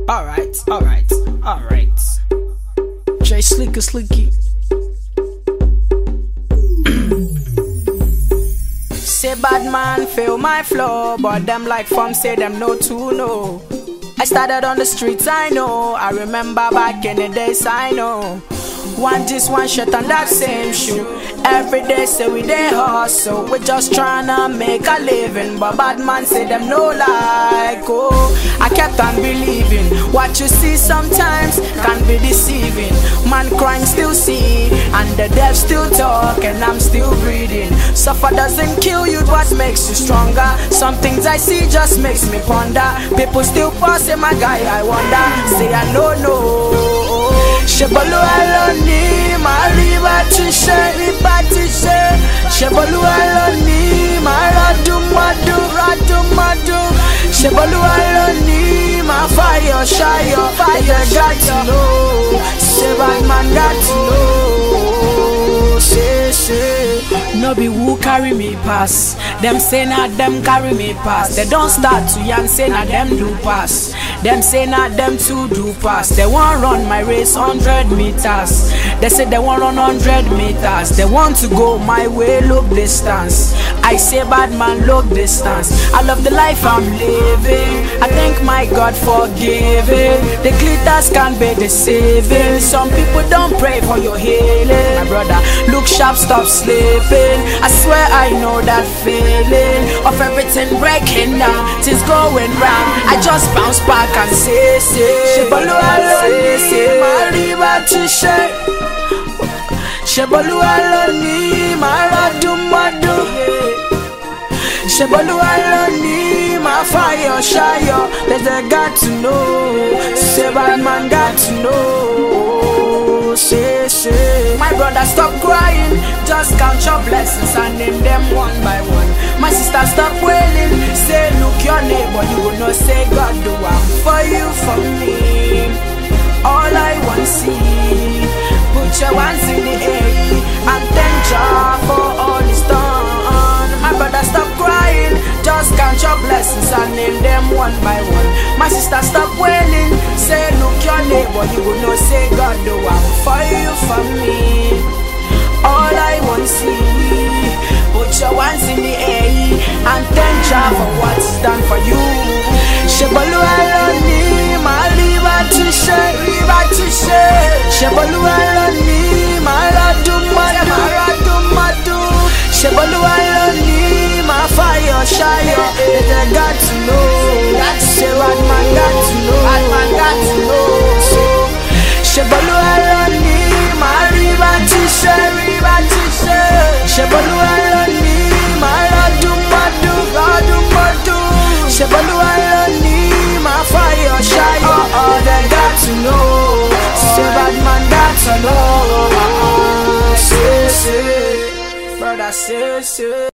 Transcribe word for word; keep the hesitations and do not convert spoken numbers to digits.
Alright, alright, alright. Jay Slicker Slicky. Say bad man feel my flow, but them like fun say them no to know. I started on the streets, I know. I remember back in the days, I know. One just one shot on that same shoe. Every day say we dey hustle. We just tryna make a living, but bad man say them no like. Oh, I kept on believing. What you see sometimes can be deceiving. Man crying still see, and the deaf still talk, and I'm still breathing. Suffer doesn't kill you, what makes you stronger? Some things I see just makes me ponder. People still pass, say my guy, I wonder. Say I don't know. Shebolu aloni, mariba tishe, riba tishe. Shebolu aloni, maradu madu, radu madu. Shebolu aloni, ma fire, shayo, fire, got to know. Say bad man got to know. Say, say. No be who carry me pass. Them say na them carry me pass. They don't start to yarn, say na them do pass. Them say na them too do pass. They want run my race hundred meters. They say they want run hundred meters. They want to go my way, look distance. I say bad man, look distance. I love the life I'm living. I thank my God for giving. The glitters can be deceiving. Some people don't pray for your healing. My brother, look sharp, stop sleeping. I swear I know that feeling of everything breaking down, things going round. I just bounce back and say, say, Shebolu aloni, say, mariba tishe. Shebolu aloni, maradu madu. Shebolu aloni, my fire, shayo. Let the got to know. Say bad man got to know. Say, say. My brother, stop crying. Just count your blessings and name them one by one. My sister, stop wailing. Say, look your neighbor, you will not say God do one for you, for me. All I want to see. Put your hands in the air and thank God for all He's done. My brother, stop crying. Just count your blessings and name them one by one. My sister, stop wailing. Say, look your neighbor, you will not say God do one for you, for me. All I want to see. Put your hands in the air and thank God for what He's done for you. Shebolu aloni, mariba tishe, riba tishe. Shebolu aloni, maradu madu, maradu madu. Shebolu aloni, ma fire, shayo. They got to know. Say bad man got to know. Bad man got to know. Shebolu aloni, mariba tishe, riba tishe. Shebolu aloni, maradu madu, radu madu. Shebolu aloni, ma fire, shayo. Oh, they got to know. Say bad man got to know. Say, say, brother, say, say.